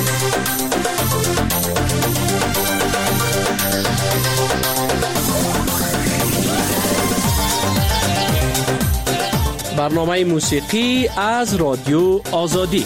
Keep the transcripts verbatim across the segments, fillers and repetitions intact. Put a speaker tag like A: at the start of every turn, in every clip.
A: برنامه موسیقی از رادیو آزادی.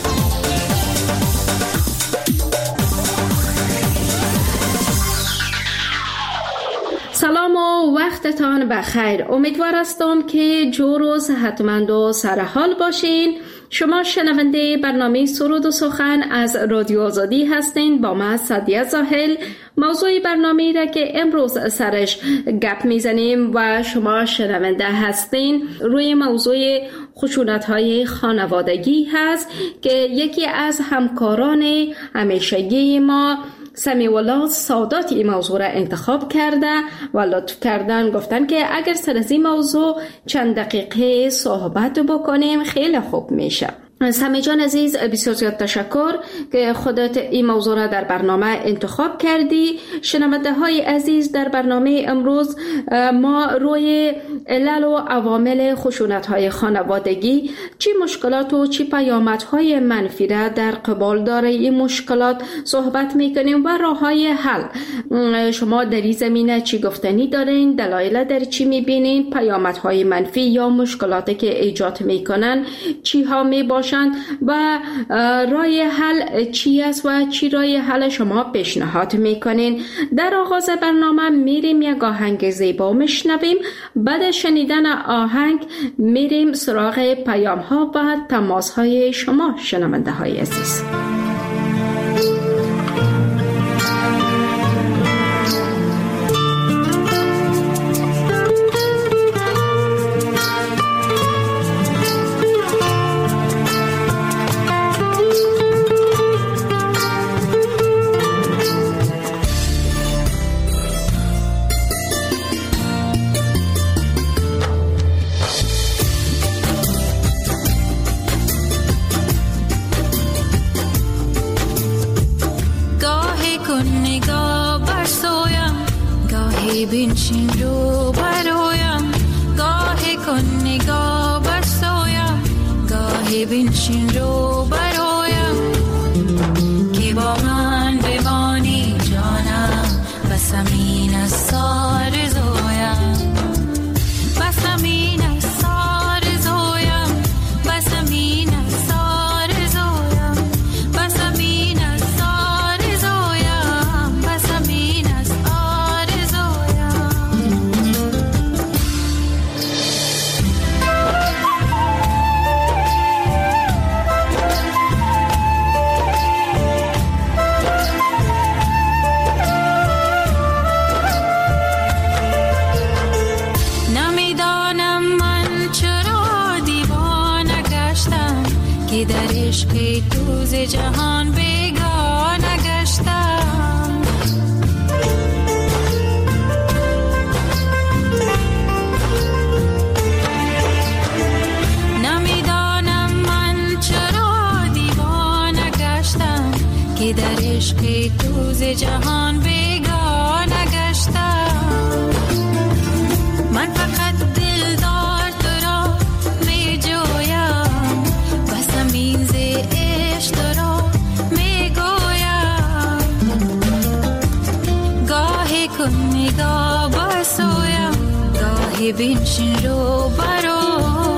B: سلام و وقتتان بخیر. امیدوار هستم که جور و صحتمند و سرحال باشین. شما شنونده برنامه سرود و سخن از رادیو آزادی هستین با من سعدیه زاهل. موضوع برنامه را که امروز سرش گپ میزنیم و شما شنونده هستین روی موضوع خشونت‌های خانوادگی هست که یکی از همکاران همیشگی ما سمیع‌الله سادات این موضوع را انتخاب کرده و لطف کردن گفتن که اگر سر از این موضوع چند دقیقه صحبت بکنیم خیلی خوب میشه. سمی جان عزیز بسیار زیاد تشکر که خودت این موضوع را در برنامه انتخاب کردی. شنونده های عزیز، در برنامه امروز ما روی علل و عوامل خشونت های خانوادگی، چی مشکلات و چی پیامد های منفی را در قبال داره این مشکلات صحبت میکنیم و راه های حل. شما در این زمینه چی گفتنی دارین؟ دلایل در چی میبینین؟ پیامد های منفی یا مشکلاتی که ایجاد میکنن چی ها میباشن و راه حل چی است و چی راه حل شما پیشنهاد میکنین؟ در آغاز برنامه میریم یک آهنگ زیبا میشنویم. بعد شنیدن آهنگ میریم سراغ پیام ها و تماس های شما شنونده های عزیز.
C: بنشین رو برایم، گاهی کن نگاه برسایم، گاهی بنشین رو برایم که با من بمانی جانم، بس همین از سار زویم، بس همین از سار زویم، بس همین از سار زویم، بس همین از سار زویم، بس همین از که در عشق تو ز جهان بیگانه گشتم، نمیدانم من چرا دیوانه گشتم که در عشق تو ز جهان بیگانه گشتم. من فقط دلدار تو را می جویم، بس همین ز عشق تو را می گویم، گاهی کن نگاه برسویم، گاهی بنشین رو برایم.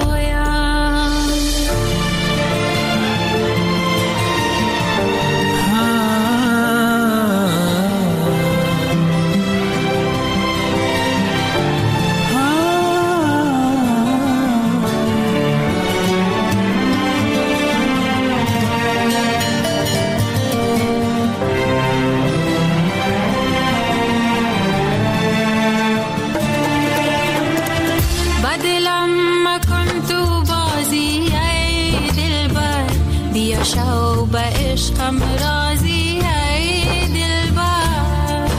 C: شو به عشقم راضی ای دلبر،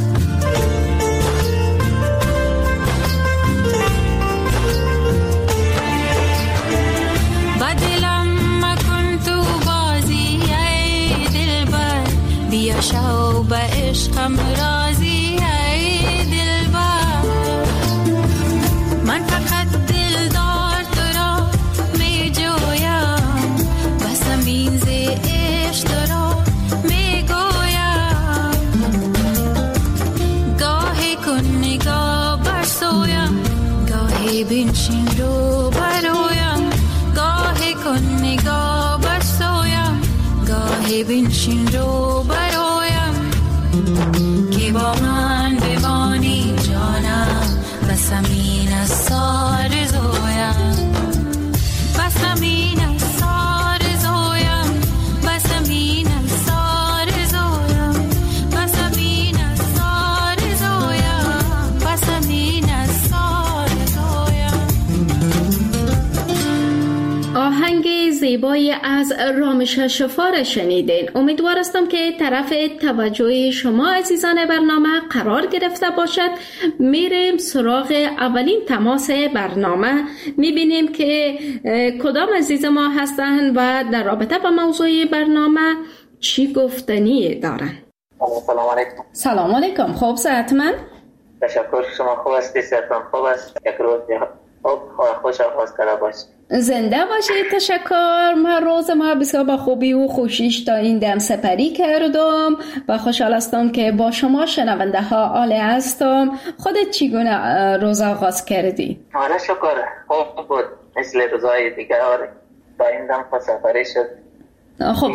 C: با دلم مکن تو بازی ای دلبر، بیا شو به عشقم راضی ای دلبر. من فقط دلدار تو را می جویم، بس همین ز عشق تو را می که بنشین رو برایم که با من بمانی جانم بس امین از سار زویم بس امین از سار زویم بس امین از سار زویم بس امین از سار زویم بس امین از سار زویم.
B: آهنگ زیبایی از رامش شفار شنیدین. امیدوار هستم که طرف توجه شما عزیزان برنامه قرار گرفته باشد. میریم سراغ اولین تماس برنامه، میبینیم که کدام عزیز ما هستن و در رابطه با موضوع برنامه چی گفتنی دارن.
D: سلام علیکم.
B: سلام علیکم. خوب صحتمند؟
D: تشکر. شما خوب هستی؟ صحتم خوب است؟ یک روز خوب خوش آغاز کرده باشید.
B: زنده باشید. تشکر. من روز ما بسیار با خوبی و خوشیش تا این دم سپری کردم و خوشحال هستم که با شما شنونده ها آله هستم. خودت چگونه روز آغاز کردی؟
D: آره شکر خوب بود، مثل روزهای دیگر. آره تا این دم سپری شد.
B: خب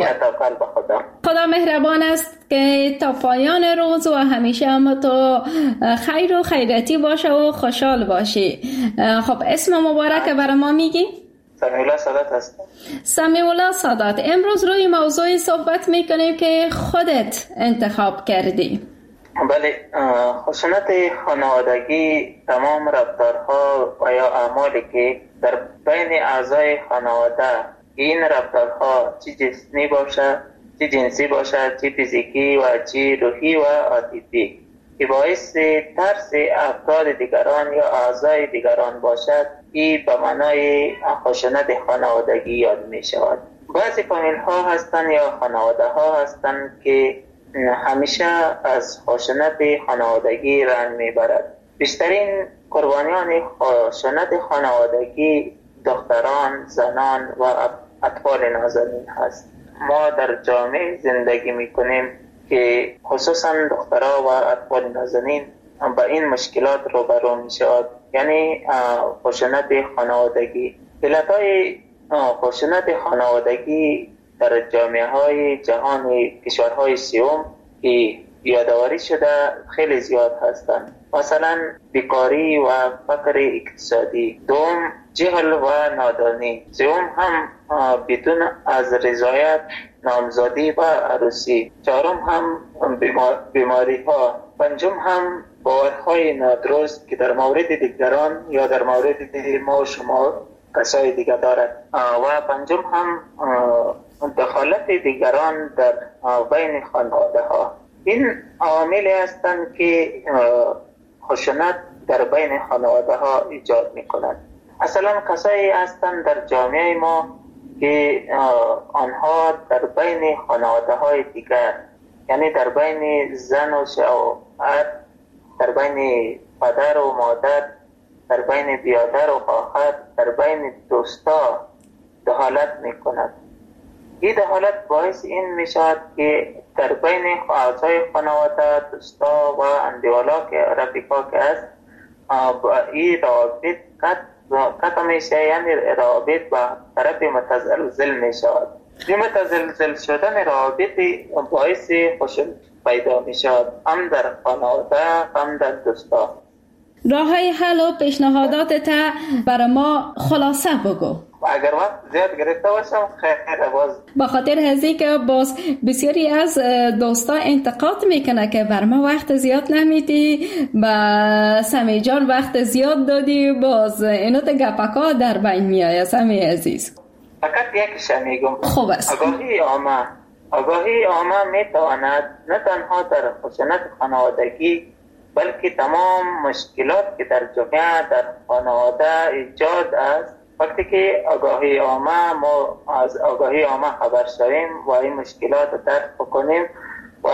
B: خدا مهربان است که تا پایان روز و همیشه هم تو خیر و خیرتی باشه و خوشحال باشی. خب اسم مبارک برای ما میگی؟
D: سمیعالله سادات هست.
B: سمیعالله سادات، امروز روی موضوعی صحبت میکنیم که خودت انتخاب کردی.
D: بله، خشونت خانوادگی تمام رفتارها و یا اعمالی که در بین اعضای خانواده این رفتارها چی جسمی باشه، چی جنسی باشه، چی فیزیکی و چی روحی و عاطفی که باعث ترس افراد دیگران یا اعضای دیگران باشد، این به معنای خشونت خانوادگی یاد می شود. بعضی فامیل ها هستند یا خانواده ها هستند که همیشه از خشونت خانوادگی رنج می برد. بیشترین قربانیان خشونت خانوادگی دختران، زنان و اطفال نازنین هست. ما در جامعه زندگی میکنیم که خصوصا دخترها و اطفال نازنین با این مشکلات روبرو میشود، یعنی خشونت خانوادگی. علتهای خشونت خانوادگی در جامعه های جهان کشورهای سیوم که یادآوری شده خیلی زیاد هستند. مثلا بیکاری و فقر اقتصادی، دوم جهل و نادانی، سوم هم بدون از رضایت نامزادی و عروسی، چهارم هم بیماری ها، پنجم هم باورهای نادرست که در مورد دیگران یا در مورد ما و شما کسای دیگر دارد، و پنجم هم دخالت دیگران در بین خانواده ها. این عواملی هستند که خشونت در بین خانواده ها ایجاد می کند. اصلا کسایی هستند در جامعه ما که آنها در بین خانواده های دیگر، یعنی در بین زن و شوهر، در بین پدر و مادر، در بین برادر و خواهر، در بین دوستا دخالت می کند. این دخالت باعث این می شود که در بین اعضای خانواده، دوستا و اندیوالا که رفیقا که است، با این روابط قطع می شود، یعنی روابط با طرف متزلزل می شود. این متزلزل شدن روابط باعث خشونت پیدا می شود، هم در خانواده هم در دوستا.
B: راه های حل و پیشنهادات تا برای ما خلاصه بگو.
D: اگر وقت زیاد گرفته باشم خیلی باز
B: با خاطر هزی که باز بسیاری از دوستا انتقاد میکنه که بر ما وقت زیاد نمیدی، با سمی جان وقت زیاد دادی، باز اینو تا گپکا در بین میآید. سمی عزیز
D: فقط یکیش میگم،
B: خوب است.
D: آگاهی عامه آگاهی عامه میتواند نه تنها در خشونت خانوادگی بلکه تمام مشکلات که در جامعه در خانواده ایجاد است، وقتی که آگاهی عامه ما از آگاهی عامه خبر شویم و این مشکلات رو درک بکنیم و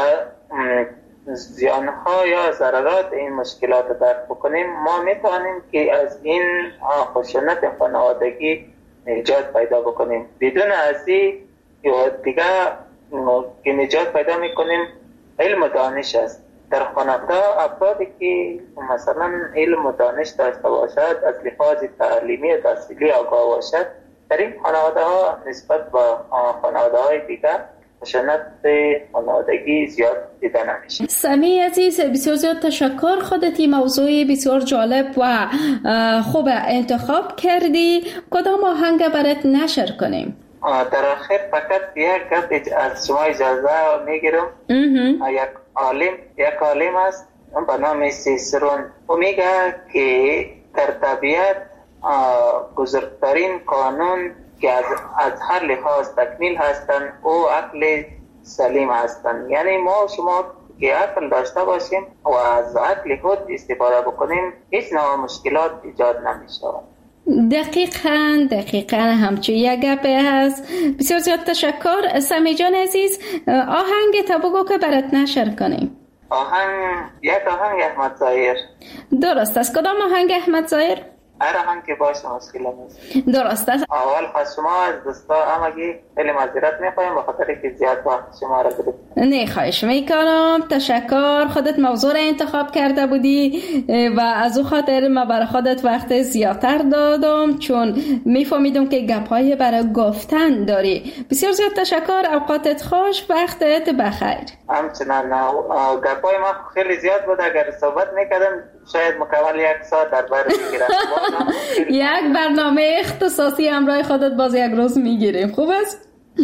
D: زیانها یا ضررات این مشکلات رو درک بکنیم، ما میتوانیم که از این خشونت خانوادگی نجات پیدا بکنیم. بدون از این دیگه که نجات پیدا میکنیم علم و دانش است. در خانواده افرادی که مثلا علم و دانش داشته باشد، از لحاظ تعلیمی و تحصیلی آگاه باشد، در این خانواده ها نسبت با خانواده های دیگر خشونت خانوادگی زیاد دیده نمیشه.
B: سمی عزیز، بسیار زیاد تشکر. خودت این موضوع بسیار جالب و خوب انتخاب کردی. کدام آهنگ برات نشر کنیم؟
D: در آخر فقط یک گپ از شما اجازه میگیرم. یک عالم یک عالم است به نام سیسرون، او میگه که در طبیعت بزرگترین قانون که از, از هر لحاظ تکمیل هستند او عقل سلیم هستند. یعنی ما شما که عقل داشته باشیم و از عقل خود استفاده بکنیم هیچ نوع مشکلات ایجاد نمیشه.
B: دقیقاً دقیقاً همچون یک گپی هست. بسیار زیاد تشکر. سمی جان عزیز، آهنگ تا بگو که برات نشر کنیم.
D: آهنگ یک آهنگ احمد ظاهر.
B: درست است. کدام آهنگ احمد ظاهر؟
D: هر آهنگ که باشه مشکل نیست.
B: درست است.
D: اول خواست شما از دوستا همگی خیلی معذرت میخوایم به خاطر که زیاد وقت شما را گرفتیم.
B: نه خواهش میکنم. تشکر. خودت موضوع را انتخاب کرده بودی و از او خاطر ما برای خودت وقت زیادتر دادم چون میفهمیدم که گپ‌های برای گفتن داری. بسیار زیاد تشکر. اوقاتت خوش. وقتت بخیر.
D: همچنان گپ‌های ما خیلی زیاد بود. اگر صحبت میکردم شاید مکمل یک ساعت در بر میگیرم.
B: یک برنامه اختصاصی همراه خودت باز یک روز میگیریم. خوب است؟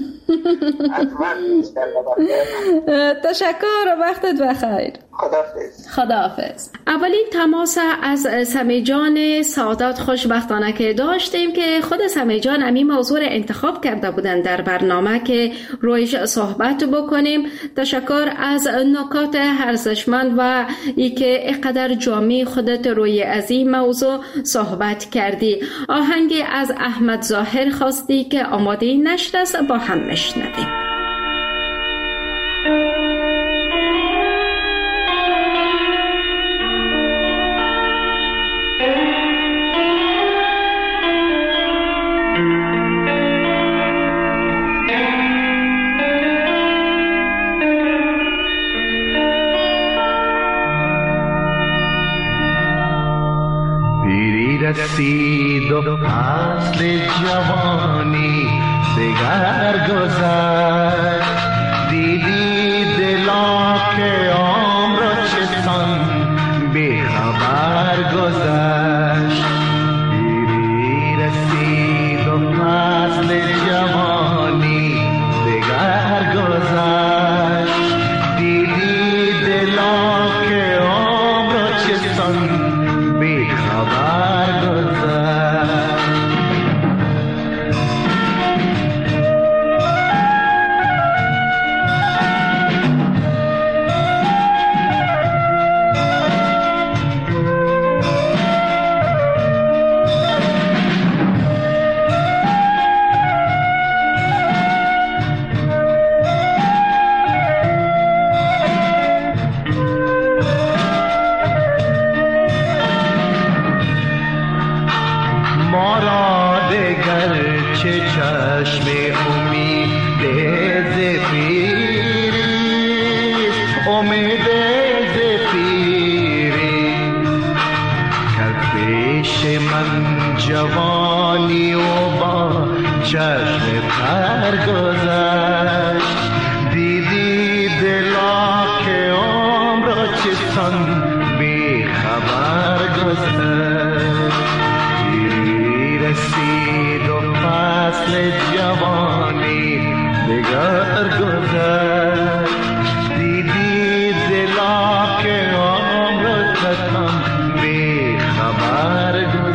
B: تشکر و وقتت بخیر.
D: خداحافظ.
B: خداحافظ. اولین تماس از سمی جان سعادت خوشبختانه که داشتیم که خود سمی جان همین موضوع انتخاب کرده بودن در برنامه که رویش صحبت بکنیم. تشکر از نکات ارزشمند و ای که اینقدر جامع خودت روی از این موضوع صحبت کردی. آهنگ از احمد ظاهر خواستی که آماده نشده است، با هم نشنویم.
E: رسید و فصل جوانی دگر گذشت، دیدی دلا که عمر چسان بی خبر گذشت. پیری رسید و فصل جوانی دگر گذشت، دیدی دلا که عمر چسان بی خبر جوانی و با چشم تر گذشت، دیدی دلا که عمر چسان بی خبر گذشت. پیری رسید و فصل جوانی دگر گذشت، دیدی دلا که عمر چسان بی خبر گذشت.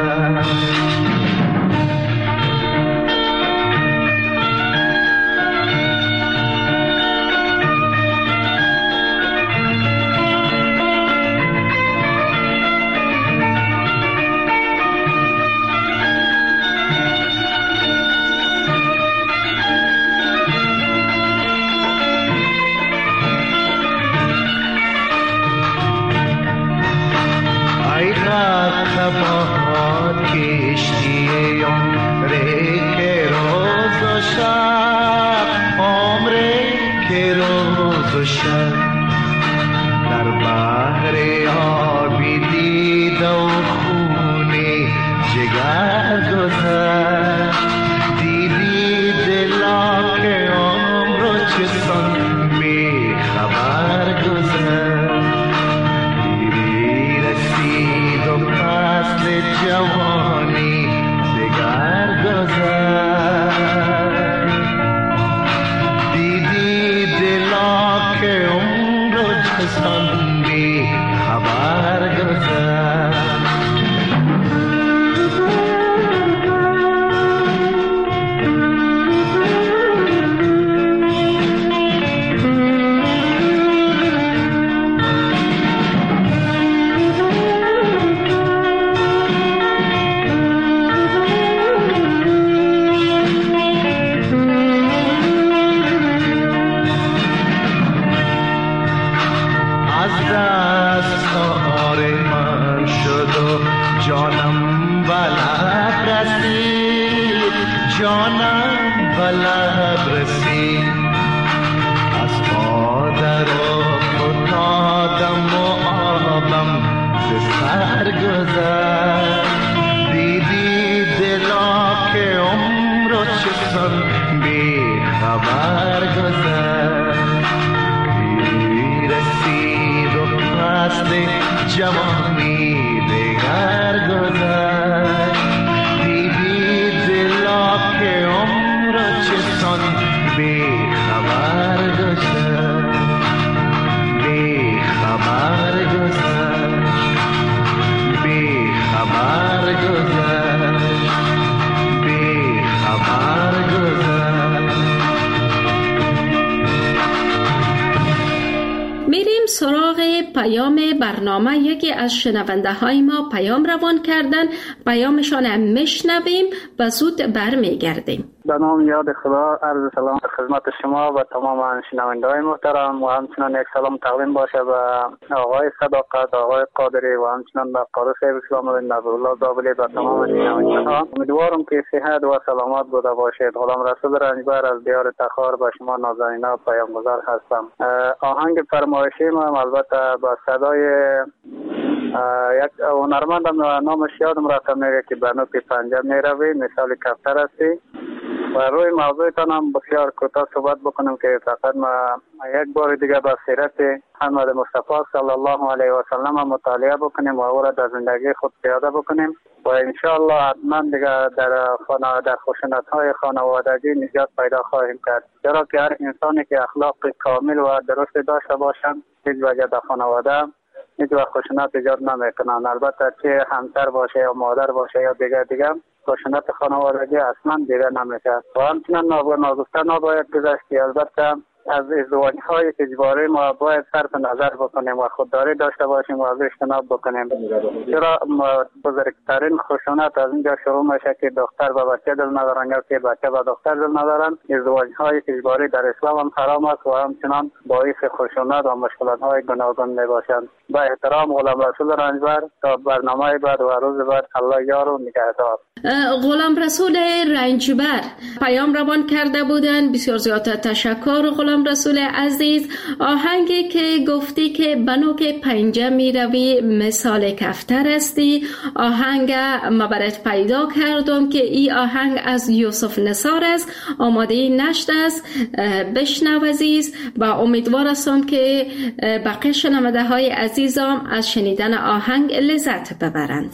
E: باد کشتی عمره که روز و شب، عمره که روز و شب در بحر آبی دید و خونه جگر گذشت، دیدی دلا که عمر لب رسید، از مادر و فتادم و آبم به سر گذشت. دیدی دلا که عمر و چسان بی خبر گذشت. دیدی رسید و فصل جوانی دگر گذشت. دیدی دلا که عمر و چسان بی خبر گذشت. بی خبر گذشت. بی خبر گذشت. بی خبر گذشت.
B: میریم سراغ پیام برنامه. یکی از شنونده های ما پیام روان کردن، پیامشان هم میشنویم و زود برمیگردیم.
F: به نام یاد خدا عرض سلام خدمت شما و تمام شنونده های محترم و همچنان یک سلام تقدیم باشه به آقای صداقت، آقای قادری و همچنان به قاری صاحب اسلام بن نبی‌الله زابلی و تمام شنونده ها. امیدوارم که صحت و سلامت بوده باشید. غلام رسول رنجبر از دیار تخار به شما نازنینا پیامگذار هستم. آهنگ فرمایشی ما البته با صدای یک هنرمندم نامش یادم رفته میره که به نوک پنجه میروی، مثال کفتر هستی و روی موضوعتان هم بسیار کوتاه صحبت بکنم که فقط ما یک بار دیگه با سیرت محمد مصطفی صلی الله علیه و سلم مطالعه بکنیم و او را در زندگی خود پیاده بکنیم و انشاءالله حتما دیگه در خانه در خشونت‌های خانوادگی نجات پیدا خواهیم کرد. چرا که هر انسانی که اخلاق کامل و درست داشته باشند هیچ وجه در خانواده هیچ وقت خشونت ایجاد نمیکنن. البته چه همسر باشه یا مادر باشه یا دیگه دیگه خشونت خانوادگی اصلا دیگه نمیشه و همچنان ناگفته نباید گذشت. البته از ازدواج های اجباری ما باید صرف نظر بکنیم و خودداری داشته باشیم و از اجتناب بکنیم. چرا بزرگترین خشونت از اینجا شروع میشه که دختر به بچه دل ندارن یا که بچه به دختر دل ندارن. ازدواج های اجباری در اسلام هم حرام است و همچنان باعث خشونت و مشکلات های گوناگون میباشند. با احترام غلام رسول رنجبر تا برنامه بعد و روز بعد الله یار و نگهدار.
B: غلام رسول رنجبر پیام روان کرده بودن. بسیار زیاد تشکر غلام رسول عزیز. آهنگی که گفتی که بنوک پنجه می روی مثال کفتر هستی، آهنگ ما برات پیدا کردم که این آهنگ از یوسف نثار است. آماده نشت است، بشنو عزیز و امیدوار هستم که بقیه شنونده های عزیزم از شنیدن آهنگ لذت ببرند.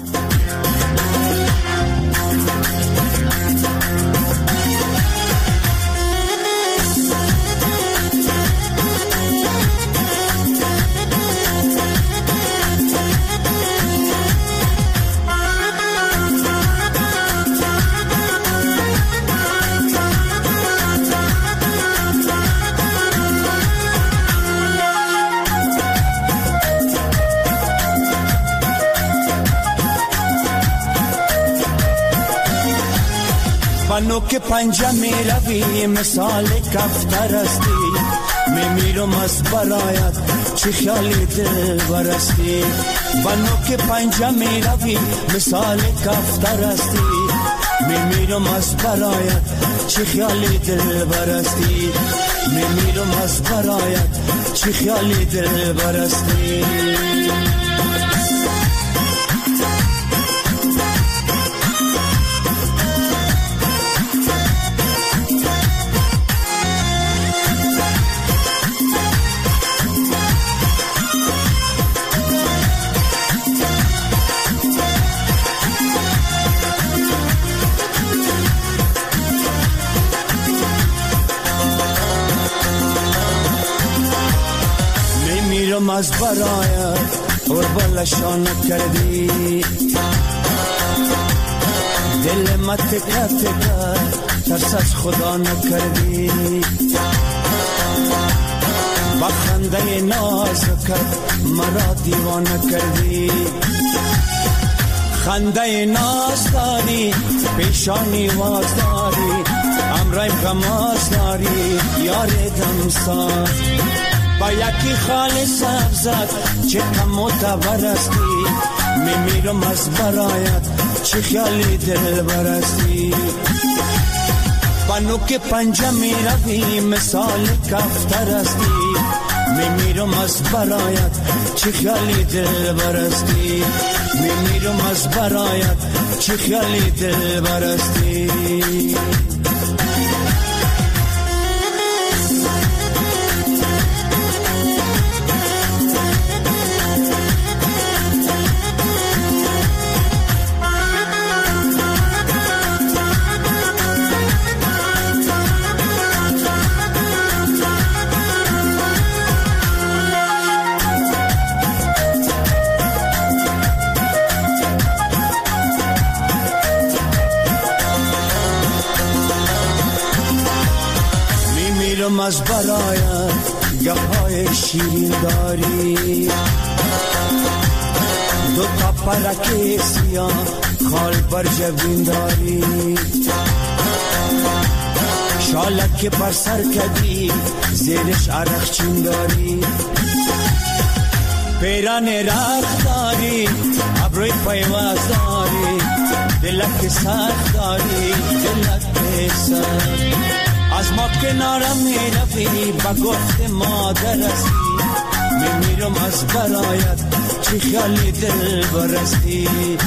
G: بنو که پنجه می روی مثال کفتر هستی، می میرم از برایت چه خیالی دل برستی. بنو که پنجه می روی مثال کفتر هستی، می میرم از برایت چه خیالی دل برستی. می میرم از برایت چه خیالی دل برستی. از برایت قربالشان کردی، دل ما تکه تکه ترس از خدا نکردی. با خنده نازکت مرا دیوانه کردی، خنده ناز داری پیشانی واز داری، امرایم غماز داری یار دمساز. با یکی خال سبزت چه کم و تبرستی، می میرم از برایت چه خیالی دل برستی. بنو که پنجه می روی مثال کفتر هستی میمیرم از برایت چه خیالی دل برستی میمیرم از برایت چه خیالی دل برستی از برایت گپای شیرین داری دو تا پرک سیاه خال بر جبین داری شالک که بر سر کدی زیرش عرق چین داری پیران رخ داری ابروی پیواز داری دلک سخت داری دلک سخت از ما کنارم می روی با گفت مادر هستی میمیرم از برایت چه خیالی دل برستی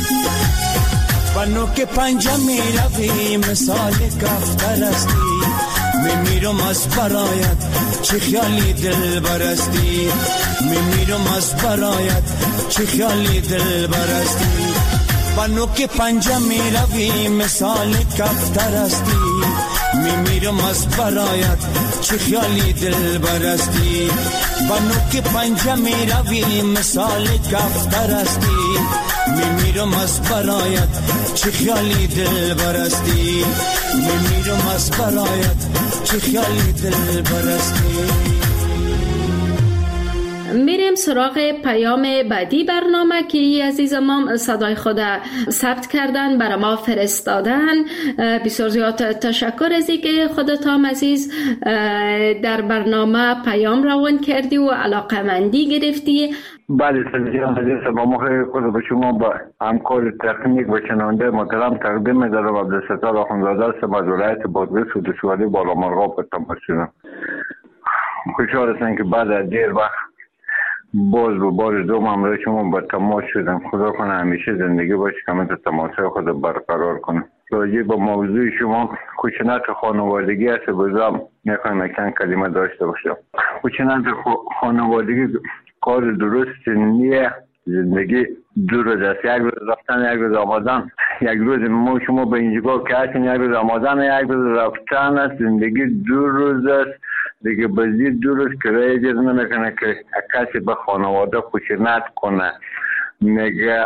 G: بنو که پنجه می روی مثال کفتر هستی میمیرم از برایت چه خیالی دل برستی میمیرم از برایت چه خیالی دل برستی بنو که پنجه می روی مثال کفتر هستی میمیرم از برایت چه خیالی دل برستی بنو که پنجه می روی مثال کفتر هستی میمیرم از برایت چه خیالی دل برستی میمیرم از برایت چه خیالی دل برستی
B: میریم سراغ پیام بعدی برنامه که عزیز ما صدای خود ثبت کردن برای ما فرستادن. بسیار زیاد تشکر از اینکه خودت هم عزیز در برنامه پیام روان کردی و علاقمندی گرفتی.
H: بله سلام عزیز با ما خود به شما با همکار تکنیک و شنونده محترم تقدیم می‌دارم. عبدالستار آخوندزاده هستم از ولایت بادغیس و ولسوالی بالامرغاب به تماس شدم. خوشحال هستم که بعد از دیر وقت باز به بار دوم همراه شما با تماس شدم. خدا کنه همیشه زندگی باشه که من تماسهای خود برقرار کنم. راجع به موضوع شما خشونت خانوادگی است بازم میخوایم چند کلمه داشته باشم. خشونت خانوادگی کار درست نیه. زندگی دو روز است، یک روز رفتن یک روز آمدن. یک روز ما شما به اینجا که هستین یک روز آمدن یک روز رفتن است. زندگی دو روز است دیگه. بازی دو روز کرایه اجازه نمیکنه که کسی به خانواده خشونت کنه. میگه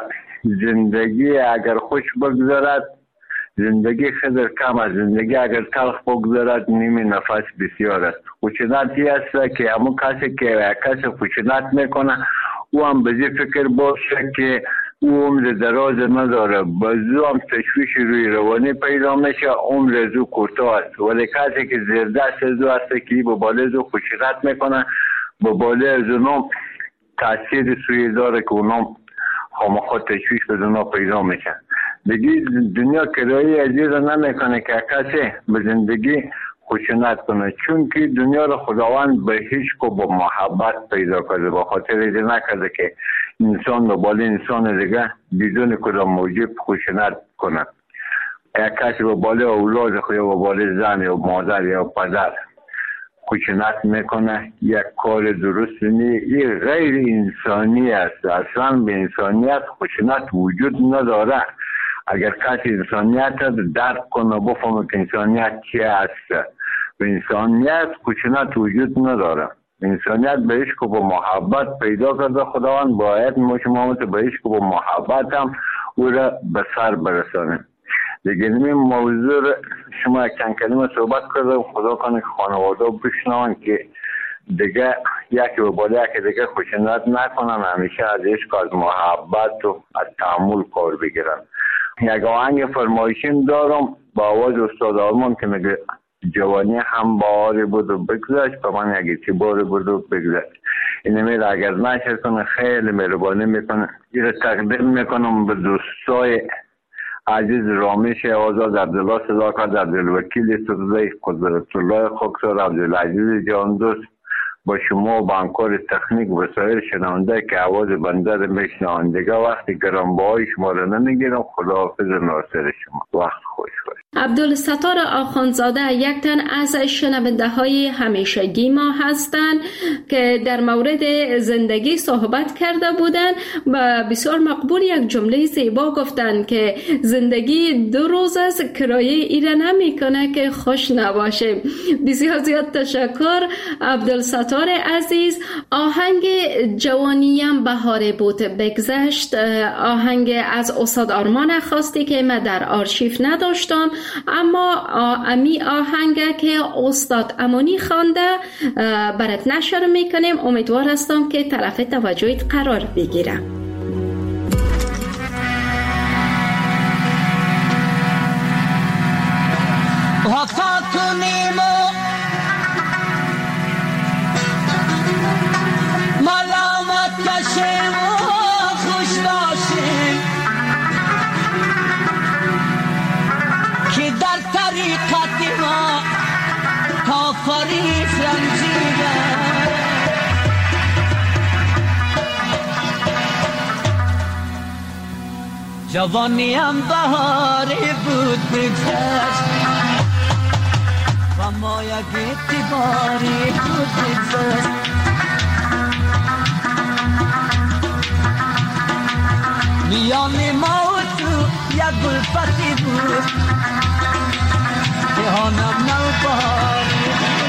H: زندگی اگر خوش بگذارد زندگی خیلی کم است، زندگی اگر تلخ بگذارد نیمی نفس بسیار است. خشونتی است که همون کسی که کسی خشونت میکنه او هم به زی فکر باشه که او عمر دراز نداره، بازو هم تشویش روی روانی پیدا میشه، عمر زو کوتاه است. ولی کسی که زیر دست زو است که با باله زو خشونت میکنه با باله زو تاثیر سوی داره که اونا خامخواه تشویش به زونا پیدا میشه. دیگه دنیا کرایی عزیز نمیکنه که کسی به زندگی خشونت کنه، چون که دنیا رو خداوند به هیچ کو با محبت پیدا کرده، با خاطر ایده نکرده که انسان به بالا انسان دیگه بدون کدام موجب خشونت کنه. یک کسی به بالا اولاد خود یا به بالا زن یا مادر یا پدر خشونت میکنه یک کار درست نیست. این غیر انسانی است. اصلا به انسانیت خشونت وجود نداره. اگر کسی انسانیت درک کنه بفهمه که انسانیت چی است. به انسانیت خشونت وجود نداره. انسانیت به عشق و با محبت پیدا کرده خداوند، باید ما شما به عشق و با محبت هم او را به سر برسانیم. دیگه این موضوع شما چند کلمه صحبت کرده، خدا کنه که خانواده بشنون که دیگه یکی به بالا یکی دیگه خشونت نکنن، همیشه از عشق از محبت و از تحمل کار بگیرن. یک آهنگ فرمایشیم دارم با آواز استاد آرمان که میگه جوانی هم باری بود و بگذاشت به من یک اعتباری بود و بگذاشت. این میره اگر نشر کنه خیلی مهربانی میکنه. این تقدیم میکنم به دوستای عزیز رامش آزاد عبدالله صدا کرد، عبدالوکیل سرزی قدرت الله خاکسار، عبدالعزیز جان دوست، با شما و با همکار تکنیک و سایر شنونده که آواز بنده رو میشنوند. دیگه وقتی گرانبهای شما رو نمیگیرم. خداحافظ ناصر شما. وقت خوش باش.
B: عبدالستار آخوندزاده یک تن از شنونده های همیشگی ما هستند که در مورد زندگی صحبت کرده بودند و بسیار مقبول یک جمله زیبا گفتند که زندگی دو روز است، کرایه ایره نمی کنه که خوش نباشه. بسیار زیاد تشکر عبدالستار عزیز. آهنگ جوانیم بهار بود بگذشت، آهنگ از استاد آرمان خواستی که من در آرشیو نداشتم، اما امی آهنگ که استاد امانی خوانده برات نشر میکنیم. امیدوار هستم که طرف توجهت قرار بگیرم.
G: وفا کنیم و ملامت کشیم و خوش باشیم که در طریقت ما کافری رنجیده. جوانیم بهاری بود بگذشت و ما یک اعتباری بود بگذشت. میان ما و تو یک گلفتی بود جهانم نو بهاری بود.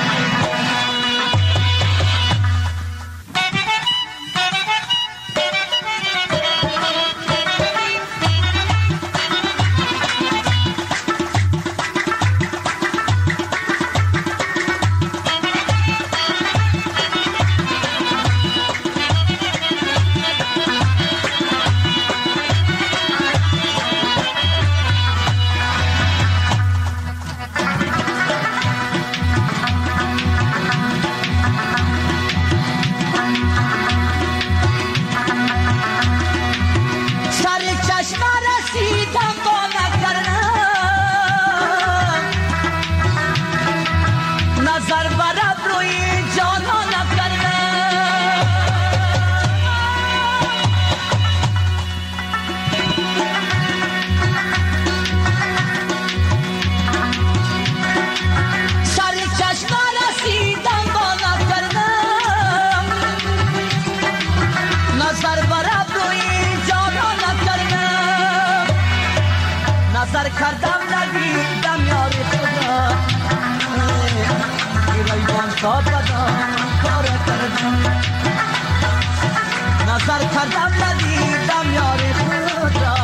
G: نظر کردم ندیدم یار خود را،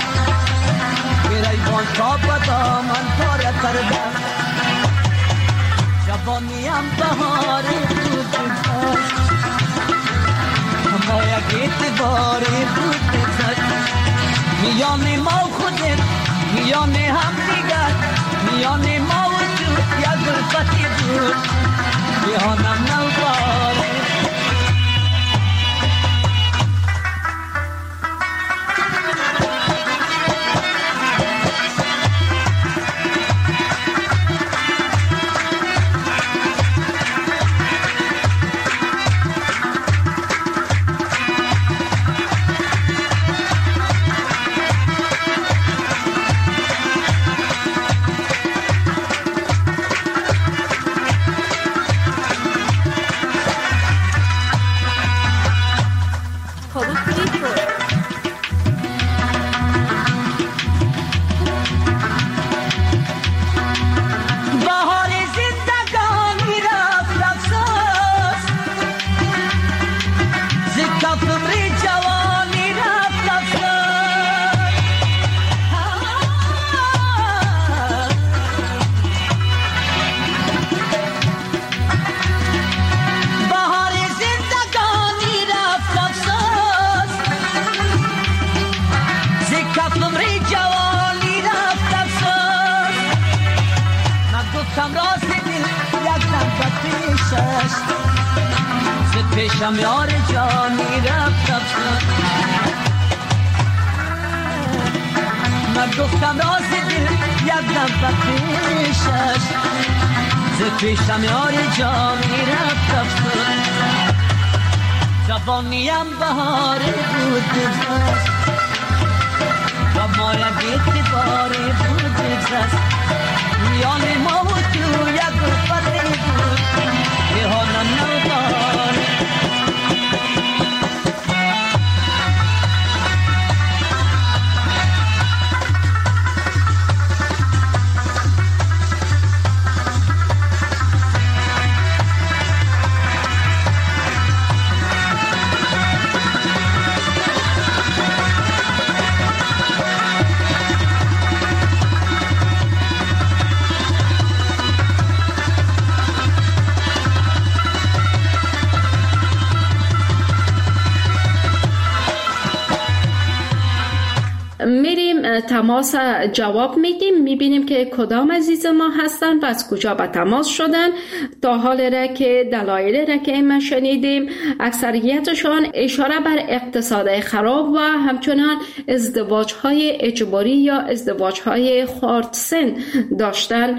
G: گریبان تا بدا من پاره کردم. جوانیم بهاری بود بگذشت، اما یک اعتباری بود بگذشت. میان ما و خودت، میان هم دیگر، میان ما و تو یک گلفتی بود جهانم نو باره. پیشم یار جانی رفت افسان،
I: من گفتم راز دل یک دم و پیشش ز پیشم یار جانی رفت رفت جوانیم بهاره بود بگذشت و ما یک اعتباره بود بگذشت میان ما و تو یک گفته بود یه هانا نوباره
B: میریم تماس جواب میدیم، میبینیم که کدام عزیز ما هستن و از کجا به تماس شدن. تا حال را که دلایل را که ما شنیدیم اکثریتشان اشاره بر اقتصاد خراب و همچنان ازدواج های اجباری یا ازدواج های خردسن داشتن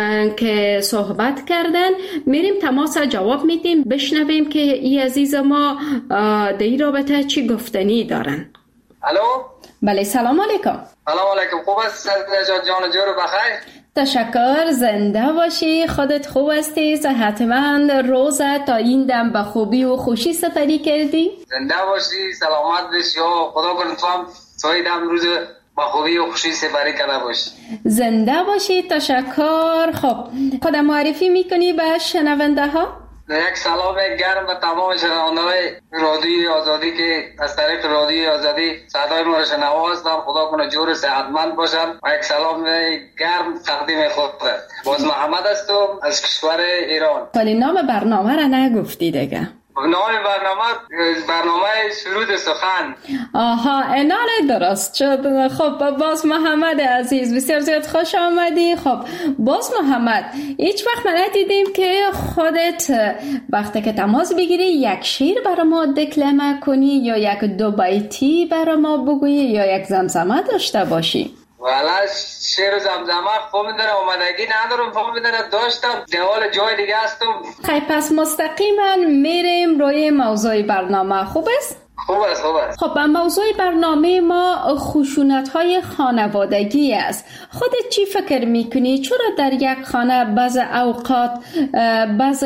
B: که صحبت کردن. میریم تماس جواب میدیم، بشنویم که این عزیز ما در این رابطه چی گفتنی دارن.
J: الو.
B: بله سلام علیکم.
J: سلام علیکم. خوب است نجات جان جور بخیر؟
B: تشکر، زنده باشی. خودت خوب هستی؟ صحتمند؟ روزت تا این دم به خوبی و خوشی سپری کردی؟
J: زنده باشی، سلامت باشی و خدا کنه تو هم سای دم روز با خوبی و خوشی سپری کرده باشی.
B: زنده باشی. تشکر. خب خودم معرفی میکنی به شنونده ها؟
J: یک سلام گرم به تمام شنونده‌های رادیوی آزادی که از طریق رادیوی آزادی صدای ما را شنوا هستند. خدا کنه جور صحتمند باشند و یک سلام گرم تقدیم خود کرد. باز محمد هستم از کشور ایران.
B: ولی نام برنامه را نگفتی دیگه.
J: نام برنامه برنامه سرود سخن.
B: آها انال درست شد. خب باز محمد عزیز بسیار زیاد خوش آمدی. خب باز محمد هیچ وقت ما ندیدیم که خودت وقتی که تماس بگیری یک شعر برای ما دکلمه کنی یا یک دو بیتی برای ما بگویی یا یک زمزمه داشته باشی.
J: والا شعر و زمزمه خوب میداره آمدگی ندارم، خوب میداره داشتم دیوال جای دیگه هستم.
B: خیلی پس مستقیما میریم روی موضوع برنامه. خوب است؟
J: خوب است خوب است.
B: خب موضوع برنامه ما خشونت‌های خانوادگی است. خودت چی فکر میکنی؟ چرا در یک خانه بعض اوقات بعض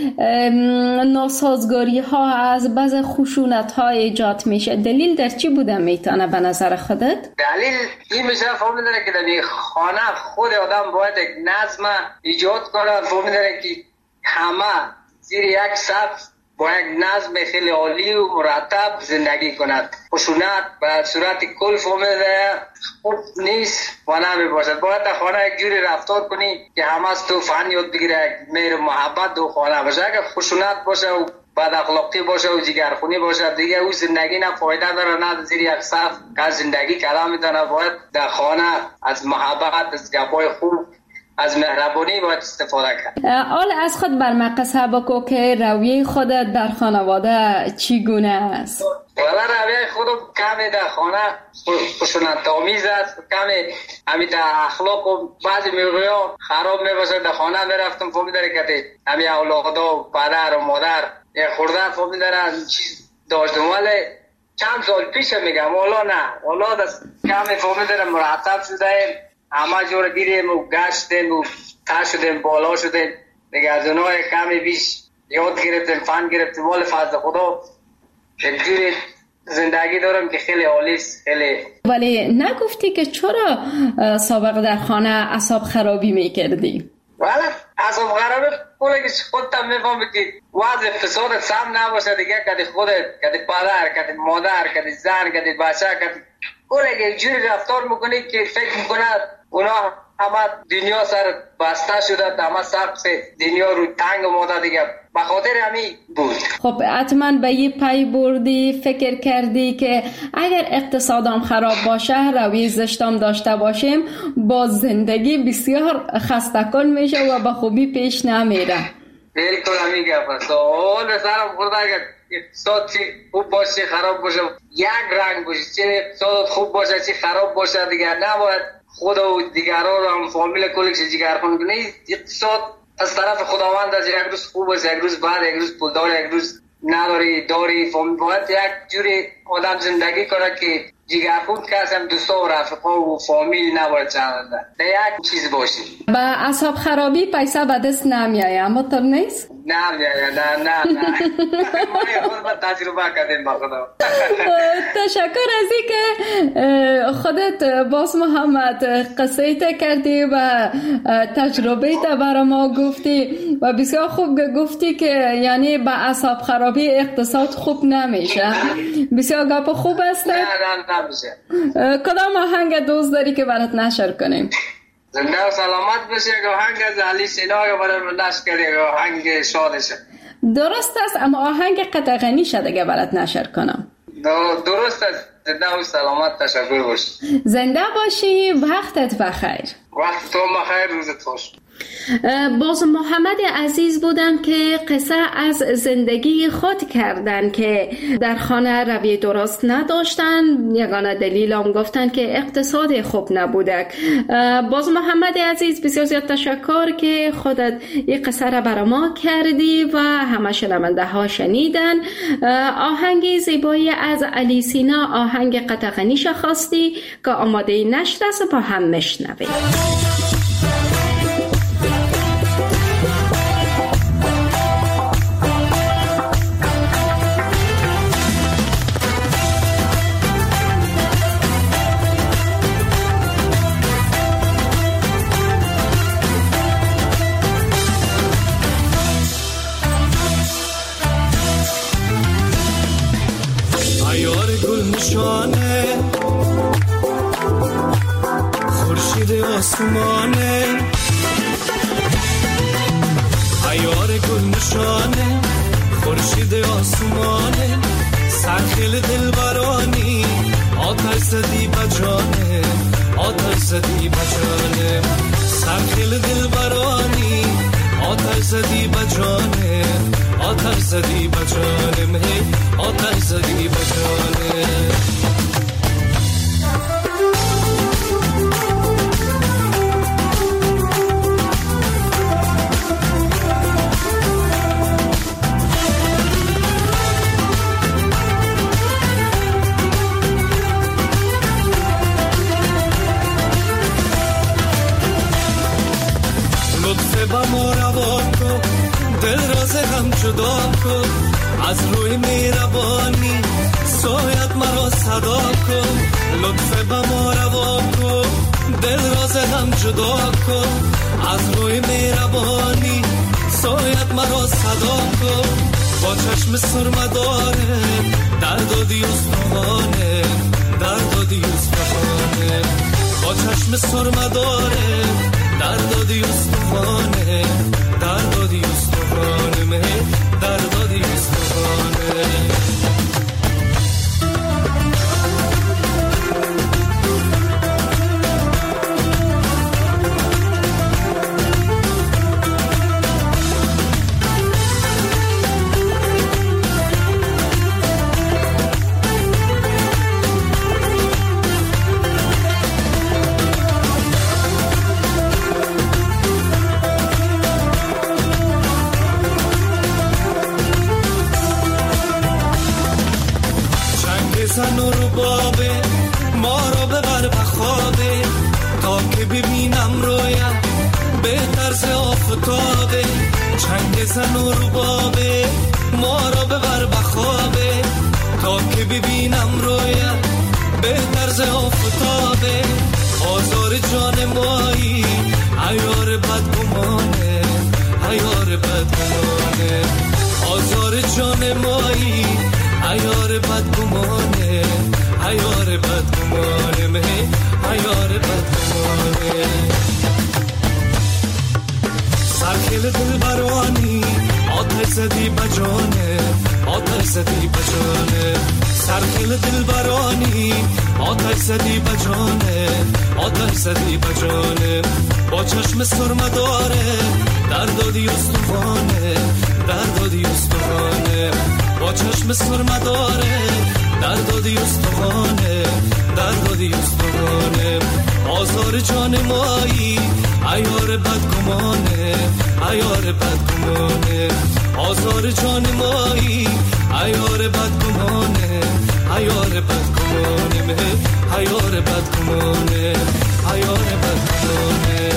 B: ناسازگاری‌ها از بعض خشونت‌ها ایجاد میشه؟ دلیل در چی بوده میتونه به نظر خودت؟
J: دلیل این میشه فهمیدن که در خانه خود آدم باید یک نظم ایجاد کنه، فهمیدن که همه زیر یک صف با یک نظم خیلی عالی و مرتب زندگی کند. خشونت به صورت کل فهمیده خوب نیست و نمی باشد. باید در خانه یک جوری رفتار کنی که همه از تو فن یاد بگیره، مهر محبت دو خانه باشه. اگر خشونت باشه و بد اخلاقی باشه و جگرخونی باشه دیگه او زندگی نه فایده داره نه زیر یک صف که زندگی کلام میتونه. باید در خانه از محبت، از گپای خوب، از مهربانی باید استفاده کرد.
B: حال از خود بر مقصه بکو که رویه خودت در خانواده چگونه است؟
J: والا رویه خودم کمی در خانه خشونت آمیز است، کمی همی در اخلاق و بعضی موقعا خراب میباشه. در خانه میرفتم فهمیداره که همی اولادا و پدر و مادر یه خورده فهمیداره چیز داشتم، ولی چند سال پیش میگم والا نه والا دست کمی فهمیداره مرتب شده، همه جور دیدیم و گشتیم و تا شدیم بالا شدیم دیگه. از اونهای کمی بیش یاد گرفتیم، فن گرفتیم. ولی فضل خدا یک جوری زندگی دارم که خیلی عالیست خیلی.
B: ولی نگفتی که چرا سابق در خانه اعصاب خرابی میکردی؟
J: ولی اعصاب خرابی کلی که خودت هم میفهمی که وضع اقتصاد سم نباشه دیگه. کدی خودت، کدی پدر، کدی مادر، کدی زن، کدی بچه، کدی کلی که یک جوری رفتار میکنی که فکر میکنه اونا همه دنیا سر بسته شده، همه سقف دنیا رو تنگ ماده دیگه. به خاطر همین بود.
B: خب حتما به یه پی بردی فکر کردی که اگر اقتصادم خراب باشه، روی زشتم داشته باشیم، با زندگی بسیار خسته کن میشه و به خوبی پیش نمیره.
J: بالکل همین گپ است. اون سرم خورده اگر اقتصاد چی خوب باشه خراب باشه یک رنگ باشه، چه اقتصاد خوب باشه چه خراب باشه دیگر نباید خود و دیگران رو هم فامیل کلش جگرخون کنه. اقتصاد از طرف خداوند است، یک روز خوب است یک روز بد، یک روز پولدار یک روز نداری داری. فامیل باید یک جوری آدم زندگی کنه که جگرخون کس هم دوستا و رفقا و فامیل نباید چنده نه یک چیز باشه.
B: با اعصاب خرابی پیسه به دست نمیایه، اما طور نیست؟
J: نمیایه نه نه نه ما خود با تجربه کردیم با خدا.
B: تشکر از این که خودت باز محمد قصه تا کردی و تجربه تا برای ما گفتی و بسیار خوب گفتی که یعنی با اعصاب خرابی اقتصاد خوب نمیشه. بسیار گپ خوب است.
J: نه نه نمیشه.
B: کدام آهنگ دوست داری که برات نشر کنیم؟
J: زنده و سلامت بشه که آهنگ از علی سینا که برای نشر کنیم آهنگ شادشه.
B: درست است، اما آهنگ قطغنی شده که برات نشر کنم.
J: درست است. زنده و سلامت تشکر باش.
B: زنده باشی، وقتت بخیر.
J: وقت تو بخیر، روزت خوش.
B: باز محمد عزیز بودن که قصه از زندگی خود کردن که در خانه روی درست نداشتن. یگانه دلیل هم گفتن که اقتصاد خوب نبوده. باز محمد عزیز بسیار زیاد تشکر که خودت این قصه را برای ما کردی و همه شنونده ها شنیدن. آهنگ زیبایی از علی سینا، آهنگ قطغنی خواستی که آماده نشر است، با هم مشنویم.
G: خورشید آسمانه عیار گل نشانه، خورشید آسمانه سرخیل دلبرانی، آتش زدی بجانه آتش زدی بجانه سرخیل دلبرانی، آتش زدی بجانه آتش زدی بجانه آتش زدی بجانه. با ما روان کن، دل راز هم جدا کن، از روی مهربانی سایت مرا صدا کن. لطف با ما روان کن، دل راز هم جدا کن، از روی مهربانی سایت مرا صدا کن. با چشم سرمداره درد و دیوستانه درد و دیوستانه با چشم سرمداره درد و دیوستانه درد و دیوستانه مه درد و دیوستانه. زن و ربابه ما رو ببر بخوابه تا که ببینم رویت به طرز آفتابه. چنگ زن و ربابه ما رو ببر بخوابه تا که ببینم رویت به طرز آفتابه. آزار جان مایی عیار بدگمانه عیار بدگمانه آزار جان مایی عیار بدگمانه عیار بدگمانه مه عیار بدگمانه. سرخیل دل برانی آتش زدی بجانه آتش
K: زدی بجانه سرخیل دلبرانی آتش زدی بجانه آتش زدی بجانه با چشم سرمه داره در دادی استوانه در دادی استوانه با چشم سرمه داره در دادی استوانه در دادی استوانه آزار جان مایی عیار بدگمانه عیار بدگمانه آزار جان مایی عیار بدگمانه عیار بدگمانه عیار بدگمانه عیار بدگمانه.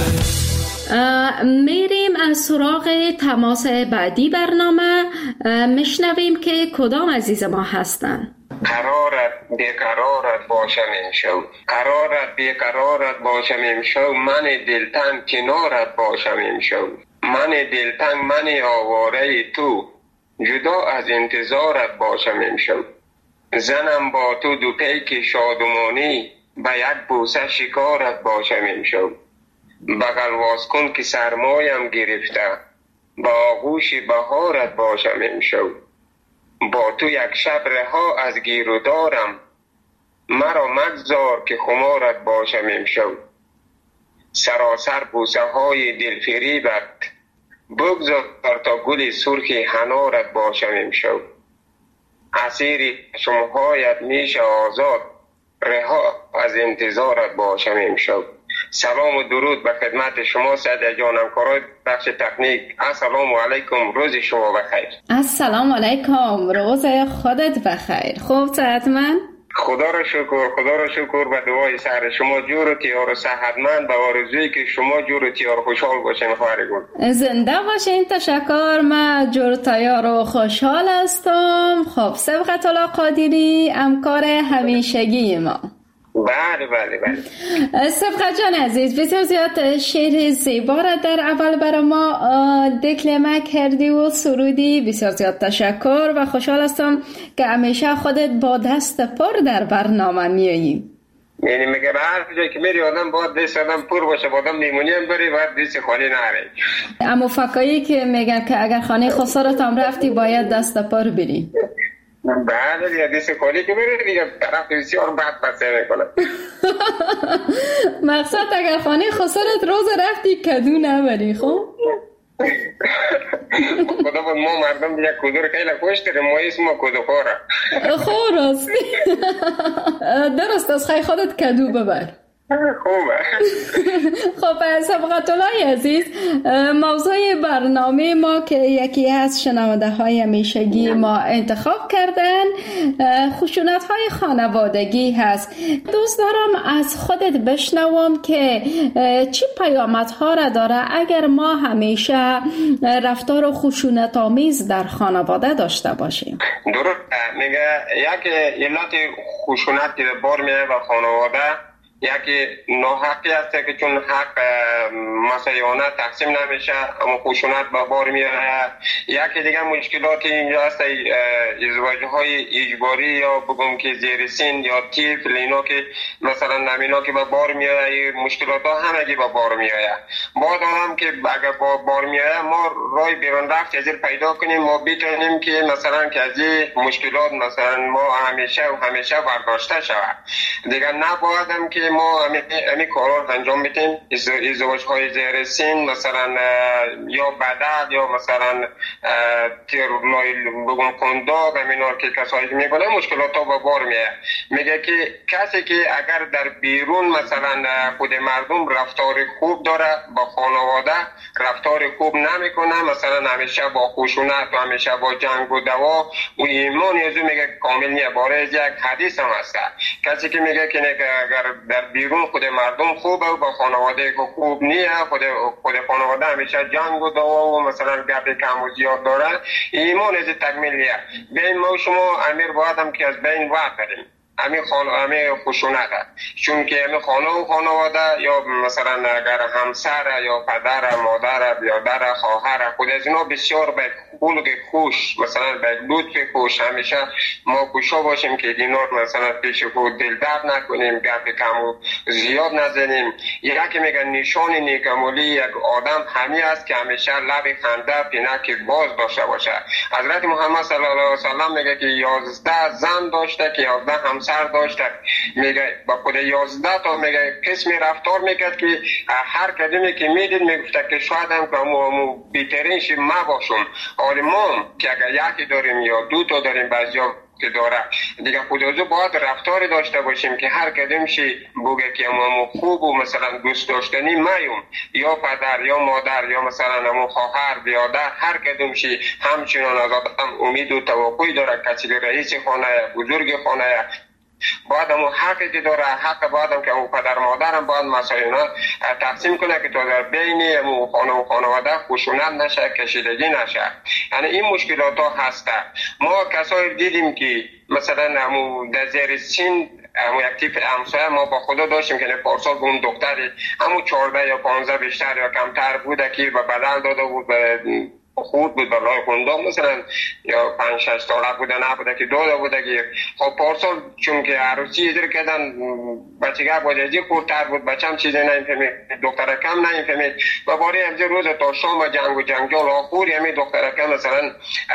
B: میریم از سراغ تماس بعدی برنامه، میشنویم که کدام عزیز ما هستن.
L: قرارت بیقرارت باشم امشب قرارت بیقرارت باشم امشب من دلتنگ کنارت باشم امشب من دلتنگ من آواره تو جدا از انتظارت باشم امشب زنم با تو دو پیک شادمانی به یک بوسه شکارت باشم امشب بغل واز کن که سرمایم گرفته با آغوش بهارت باشم امشب با تو یک شب رها از گیر و دارم مرا مگذار که خمارت باشم امشب سراسر بوسه های دلفریبت بگذار تا گل سرخ حنارت باشم امشب اسیر شمهایت میشه آزاد رها از انتظارت باشم امشب. سلام و درود به خدمت شما سعید جانم کارای بخش تکنیک. السلام علیکم، روز شما بخیر.
B: السلام علیکم، روز خودت بخیر. خوب صحتمند؟
L: خدا را شکر، خدا را شکر به دعای سر شما جور و تیار و صحتمند، به آرزویی که شما جور و تیار خوشحال باشین. خواهر گل
B: زنده باشین. تشکر، من جور تیار و خوشحال هستم. خب سبقت الله قادری همکار همیشگی ما.
L: بله بله بله.
B: سبقت جان عزیز، بسیار زیاد شعر زیبا را در اول برای ما دکلمه کردی و سرودی. بسیار زیاد تشکر و خوشحال هستم که همیشه خودت با دست پر در برنامه میایی.
L: یعنی میگه به هر جایی که میری آدم باید دست آدم پر باشه، با آدم میمونی هم بری باید دست خالی نره.
B: اما فکایی که میگن که اگر خانه خسارت هم رفتی باید دست پر بری.
L: بله دیگه دست خالی که بری دیگه طرف بسیار بد پسه میکنه.
B: مقصد اگر خانه خسارت روز رفتی کدو نبری. خب
L: خدا بود ما مردم دیگه کدو رو خیلی خوش داریم، ما اسم ما کدو خوره.
B: خب راستی درست از خیلی خودت کدو ببر.
L: خوبه.
B: خب سبقت الله عزیز، موضوع برنامه ما که یکی از شنونده های همیشگی ما انتخاب کردن خشونت های خانوادگی هست. دوست دارم از خودت بشنوم که چی پیامد ها را داره اگر ما همیشه رفتار خشونت آمیز در خانواده داشته باشیم.
L: درست میگه یک علت خشونت که بار میاد و خانواده یکی ناحقی است که چون حق مسایانه تقسیم نمیشه اما خشونت به بار میاره. یکی دیگه مشکلات اینجا است، ازدواج های اجباری یا بگم که زیر سن یا طفل، اینا که مثلا نمینا که به بار میاره، مشکلات ها همگی به بار میاره. باید هم که اگر با بار میاره ما رای بیرون رفت از این پیدا کنیم، ما بتونیم که مثلا که از این مشکلات مثلا ما همیشه و همیشه برداشته شود. دیگه نباید هم که ما همین کارا انجام میدیم، ازدواج های زیر سن مثلا یا بدل یا مثلا تیرولای بگم کنداغ همینا که کسایی میکنه مشکلات ها به بار میاد. میگه که کسی که اگر در بیرون مثلا خود مردم رفتار خوب داره با خانواده رفتار خوب نمیکنه، مثلا همیشه با خشونت و همیشه با جنگ و دعوا و ایمان یزو میگه کامل نیه. باره از یک حدیث هم هست، کسی که میگه که اگر در بیرون خود مردم خوبه و با خانواده که خوب نیه، خود خود خانواده همیشه جنگ و دعوا و مثلا گپ کم و زیاد داره، ایمان از تکمیل نیه. بین ما شما امیر باید هم که از بین وقت بریم. همین خانه همین خشونت چون که همین خانه و خانواده یا مثلا اگر همسر یا پدر مادر یا در خواهر خود از اینا بسیار به خلق خوش مثلا به لطف خوش همیشه ما کوشا باشیم که اینا مثلا پیش خود دل درد نکنیم، گپ کم و زیاد نزنیم. یکی میگن نشان نیکمالی یک آدم همین است که همیشه لب خنده پینک باز داشته باشه. حضرت محمد صلی الله علیه و سلم میگه که یازده زن داشته که یازده همسر داشته. میگه با خود یازده تا میگه قسمی رفتار میکرد که هر کدومی که میدید میگفته که شاید هم که همو بیترینش ما باشم. حالی ما که اگر یکی داریم یا دو تا داریم بعضیا که داره دیگه خودازو باید رفتاری داشته باشیم که هر کدومشی بگه که همو خوب و مثلا دوست داشتنی مایم یا پدر یا مادر یا مثلا همو خواهر بیادر هر کدومشی همچنان از آدم امید و توقعی داره کسی که رئیس خانه بزرگ خانه باید همون حقی که داره حق باید هم که همون پدر مادرم باید مسائل تقسیم کنه که تا در بین همون خانه و خانواده خشونت نشه، کشیدگی نشه. یعنی این مشکلات ها هسته. ما کسایی دیدیم که مثلا همون در زیر سین همون یک تیپ همسایه ما با خدا داشتیم که پارسال به اون دختری همون چهارده یا پانزده بیشتر یا کمتر بوده که به بدل داده بود به خود بود برای خونده مثلا یا پنج شش ساله بوده نبوده که داده بوده که خب پارسال چون که عروسی ادر کردن بچگه بازیجی خورتر بود بچه هم چیزی نمیفهمید دختره کم نمیفهمید و باری همزه روز تا شام جنگ و جنجال آخوری همین دختره کم مثلا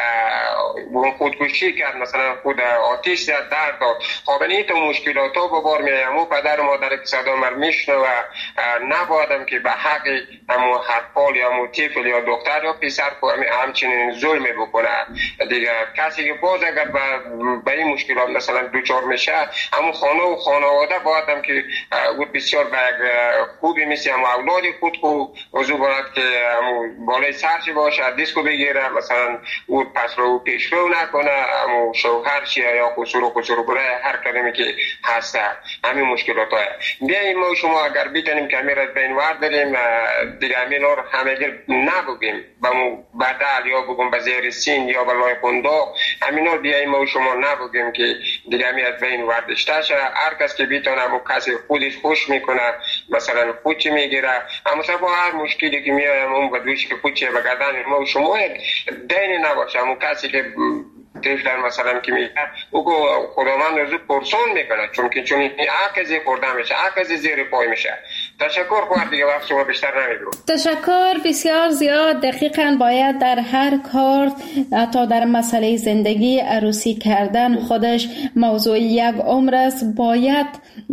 L: خودکشی کرد مثلا خود آتیش زد درد داد. خب این تو مشکلات ها ببار میایم و پدر و مادر که صدا مر میشنه و نبادم که به حق همو حقال یا همو طفل یا دختر یا پسر همچنین ظلم بکنه دیگه. کسی که باز اگر به این مشکلات مثلا دوچار میشه همون خانه و خانواده باید هم که بسیار به خوبی مثل هم اولاد خود کو وضو باید که همون بالای سرش باشه دیسکو بگیره مثلا او پس رو پیش رو نکنه همون شوهر شیه یا قصور و قصور کنه هر کلمه که هسته همین مشکلات های بیاییم ما شما اگر بیتنیم که همین را بین ورداریم دیگه همین رو همه گیر نبگیم بدل یا بگم به زیر سین یا بالای قنداق همینا بیاییم و شما نبگیم که دیگه همیت به این وردشته شه. هر کس که بیتونه همون کسی خودش خوش میکنه مثلا خودچی میگیره اما سبا هر مشکلی که میایم اون بدوش که خودچی بگردن ما و شما یک دینی نباشه. همون کسی که تیفتر مثلا که میگه او خداوند روزو پرسون میکنه چون که چون این عکزی خورده میشه عکزی زیر پای میشه. تشکر خواهد دیگه وقت شما بیشتر نمیدونم.
B: تشکر بسیار زیاد. دقیقاً باید در هر کار تا در مسئله زندگی عروسی کردن خودش موضوع یک عمر است. باید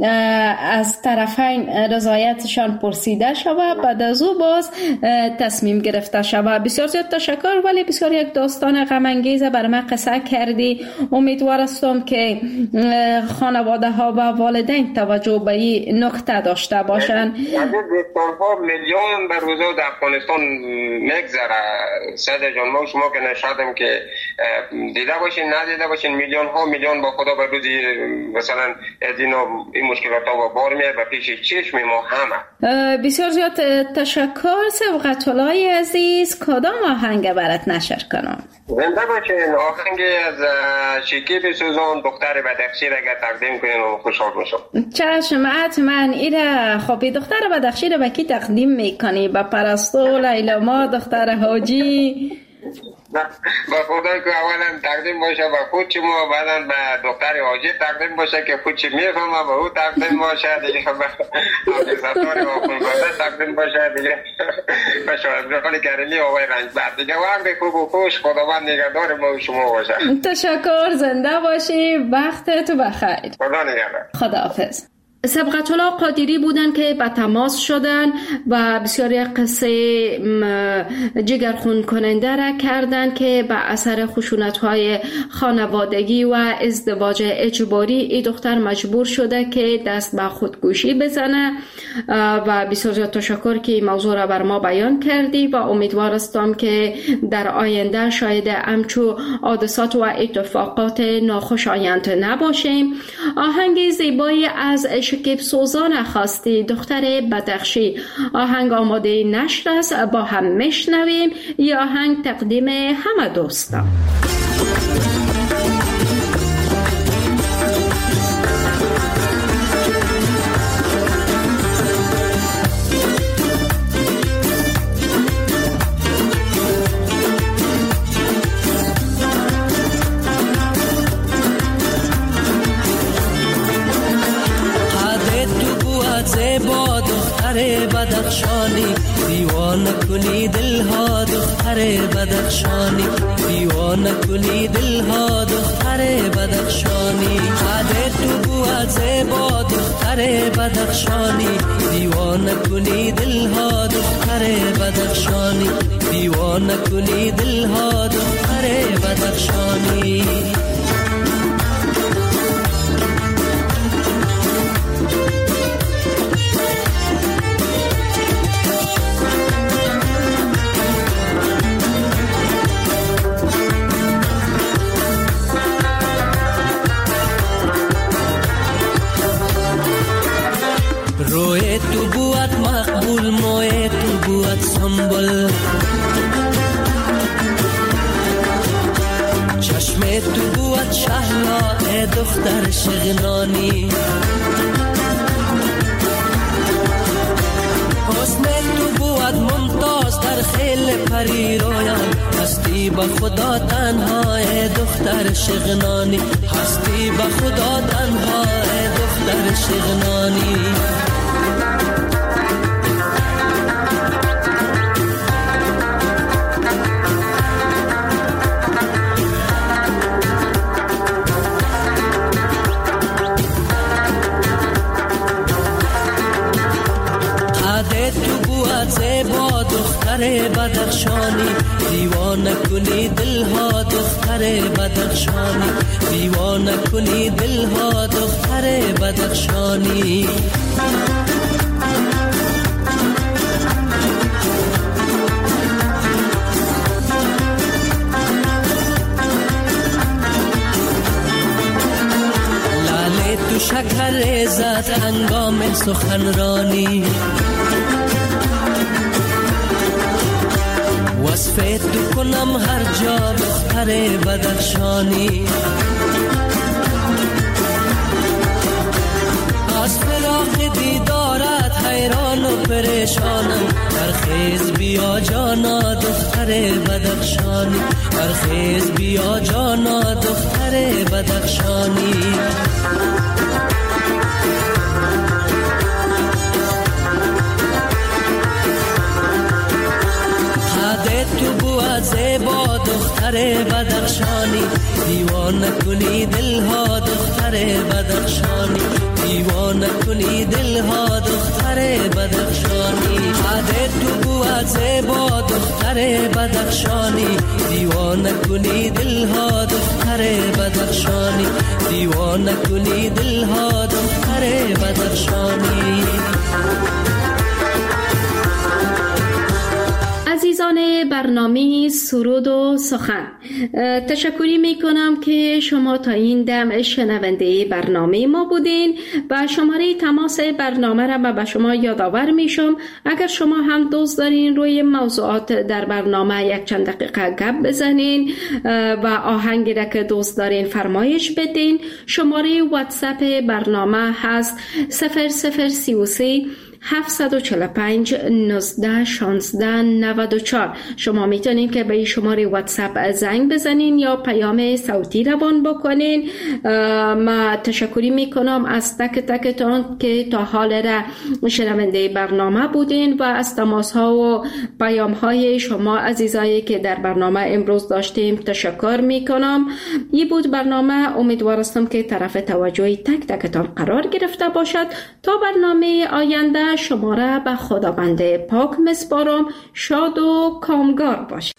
B: از طرفین رضایتشان پرسیده شود بعد از او باز تصمیم گرفته شود. بسیار زیاد تشکر. ولی بسیار یک داستان غم انگیز بر من قصه کردی. امیدوار هستم که خانواده ها و والدین توجه به این نکته داشته باشند.
L: دستان ها میلیون بر روزه در افغانستان میگذره. سید جان ما شما که نشدم که دیده باشین ندیده باشین میلیون ها میلیون با خدا بر روزی مثلا از اینا این مشکلات ها با بار میاد و پیش چشم ما همه.
B: بسیار زیاد تشکر. سبقت الله عزیز کدام آهنگ برات نشر کنم؟
L: زنده باشین. آهنگ از شکیب سوزان دختر بدخشی را اگر تقدیم کنین و خوشحال باشم.
B: چشم حتما. ایره خب دختر بدخشی را به کی تقدیم میکنی؟ به پرستو لیلا ما دختر حاجی؟
L: با خدا که اولا تقدیم باشه به خود چی ما بعدا به دختر حاجی تقدیم باشه که خود چی میفهمه به او تقدیم باشه دیگه به حافظتاری و خونزاده تقدیم باشه دیگه به شاهدرخان کریمی آقای رنجبر دیگه وقت خوب و خوش خداوند نگهدار ما و شما باشه.
B: تشکر. زنده باشی. وقتت بخیر.
L: خدا نگهدار.
B: خداحافظ. سبقت الله قادری بودن که به تماس شدن و بسیاری قصه جگرخون کننده را کردن که به اثر خشونت‌های خانوادگی و ازدواج اجباری این دختر مجبور شده که دست به خودکشی بزنه و بسیار تشکر که موضوع را بر ما بیان کردی و امیدوار هستم که در آینده شاید همچو حادثات و اتفاقات ناخوشایند نباشیم. آهنگ زیبایی از شکیب سوزان خواستی دختر بدخشی. آهنگ آماده نشر است. با هم میشنویم. این آهنگ تقدیم همه دوستان.
I: دختر بدخشانی، دیوانه کنی دلها دختر بدخشانی، دیوانه کنی دلها دختر بدخشانی. قد تو بود زیبا دختر بدخشانی، دیوانه کنی دلها دختر بدخشانی، دیوانه کنی دلها دختر بدخشانی. روی تو بود مقبول، موی تو بود سنبل، چشم تو بود شهلا ای دختر شغنانی. حسن تو بود ممتاز در خیل پری رویان، هستی با خدا تنها ای دختر شغنانی، هستی با خدا تنها ای دختر شغنانی. زیبا دختر بدخشانی، دیوانه کنی دلها دختر بدخشانی، دیوانه کنی دلها دختر بدخشانی. لاله تو شکر زد هنگام سخنرانی، وصفه تو کنم هر جا دختر بدخشانی. از فراق دیدارت حیران و پریشانم، برخیز بیا جانا دختر بدخشانی، برخیز بیا جانا دختر بدخشانی. تو بود زیبا دختر بدخشانی، دیوانه کنی دلها دختر بدخشانی، دیوانه کنی دلها دختر بدخشانی. قد تو بود زیبا دختر بدخشانی، دیوانه کنی دلها دختر بدخشانی، دیوانه کنی دلها دختر بدخشانی.
B: عزیزان برنامه سرود و سخن، تشکری می کنم که شما تا این دم شنونده برنامه ما بودین و شماره تماس برنامه را به شما یادآور می شم. اگر شما هم دوست دارین روی موضوعات در برنامه یک چند دقیقه گپ بزنین و آهنگی را که دوست دارین فرمایش بدین، شماره واتساپ برنامه هست صفر صفر سی و سه هفت چهار پنج نوزده شانزده نود و چهار. شما میتونین که به این شماره واتساپ زنگ بزنین یا پیام صوتی روان بکنین. ما تشکری میکنم از تک تکتان که تا حال را شنونده برنامه بودین و از تماس ها و پیام های شما عزیزایی که در برنامه امروز داشتیم تشکر میکنم. این بود برنامه، امیدوارستم که طرف توجه تک تکتان قرار گرفته باشد. تا برنامه آینده شما را به خداوند پاک میسپارم. شاد و کامگار باشید.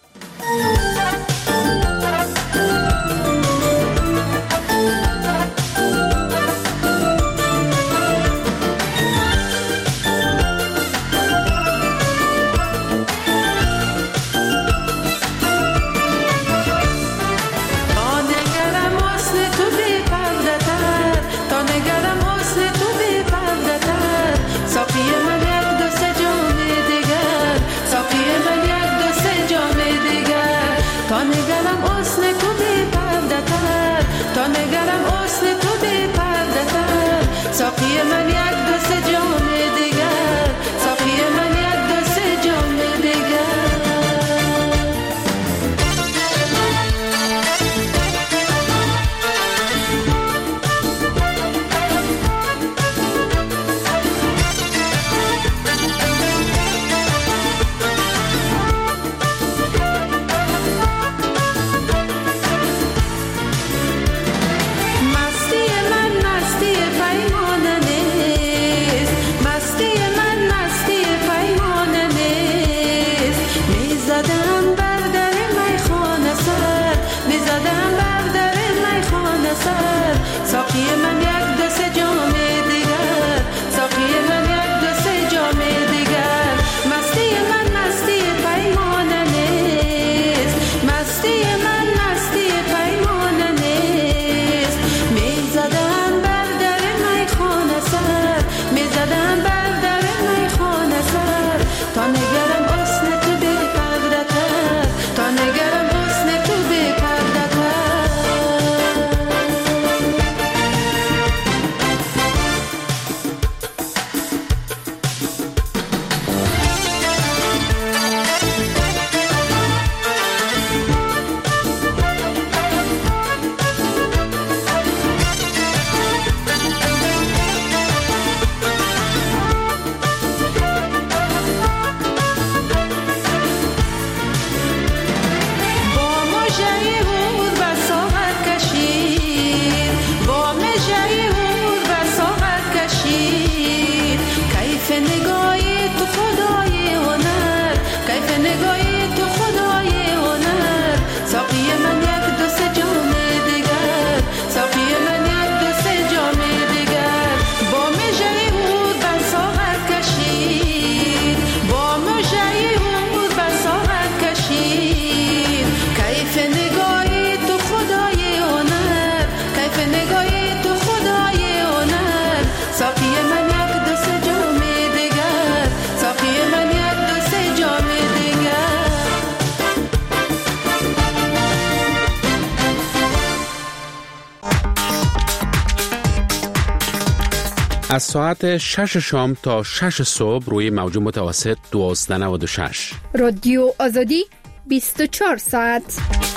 C: ساقی من یک دو سه جام دیگر،
A: از ساعت شش شام تا شش صبح روی موج متوسط دوازده نود و شش.
M: رادیو آزادی بیست و چهار ساعت.